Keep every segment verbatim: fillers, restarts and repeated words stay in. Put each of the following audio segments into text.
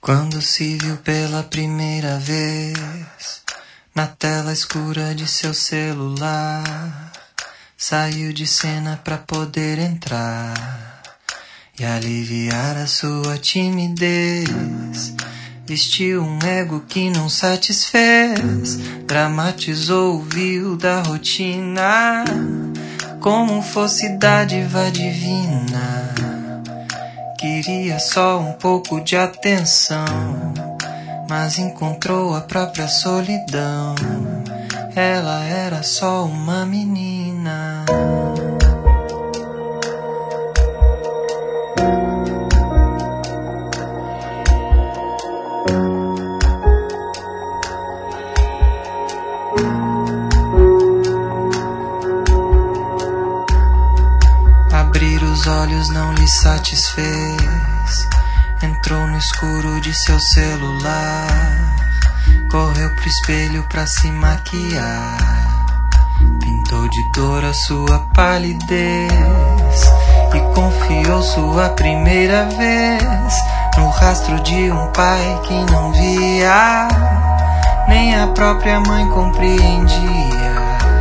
Quando se viu pela primeira vez na tela escura de seu celular, saiu de cena pra poder entrar e aliviar a sua timidez. Vestiu um ego que não satisfez, dramatizou o vil da rotina como fosse dádiva divina. Queria só um pouco de atenção, mas encontrou a própria solidão. Ela era só uma menina. Abrir os olhos não lhe satisfez, entrou no escuro de seu celular, correu pro espelho pra se maquiar, pintou de dor a sua palidez e confiou sua primeira vez no rastro de um pai que não via, nem a própria mãe compreendia.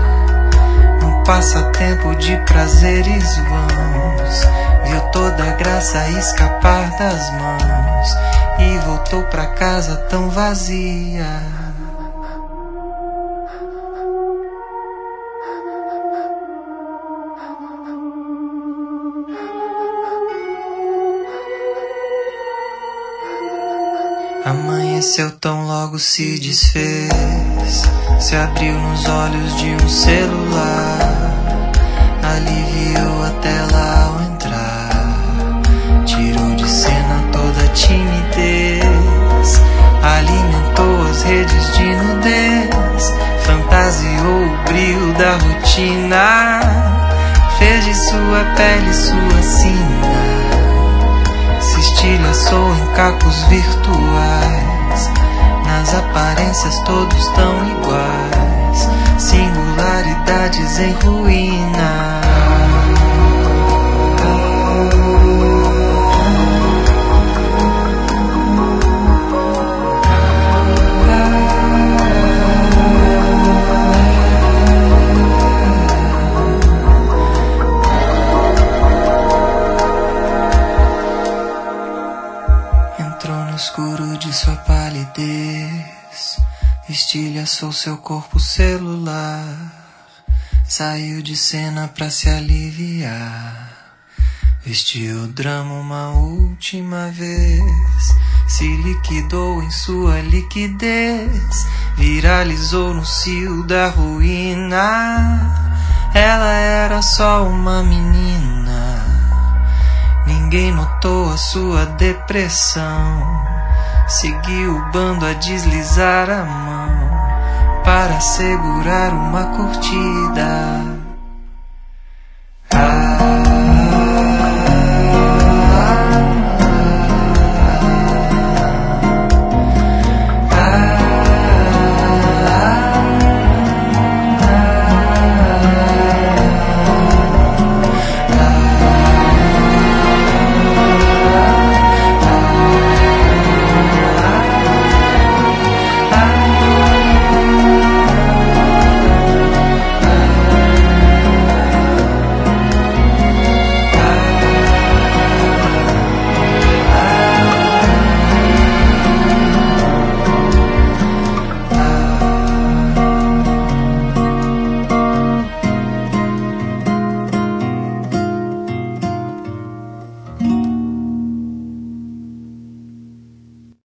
Passatempo de prazeres vãos, viu toda a graça escapar das mãos e voltou pra casa tão vazia. Amanheceu tão logo se desfez, se abriu nos olhos de um celular, aliviou a tela ao entrar, tirou de cena toda a timidez, alimentou as redes de nudez, fantasiou o brilho da rotina, fez de sua pele sua sina, se estilhaçou em cacos virtuais, nas aparências todos tão iguais, singularidades em ruína. Entrou no escuro de sua palidez, estilhaçou seu corpo celular, saiu de cena pra se aliviar, vestiu o drama uma última vez, se liquidou em sua liquidez, viralizou no cio da ruína. Ela era só uma menina, ninguém notou a sua depressão, seguiu o bando a deslizar a mão para segurar uma curtida. Ah.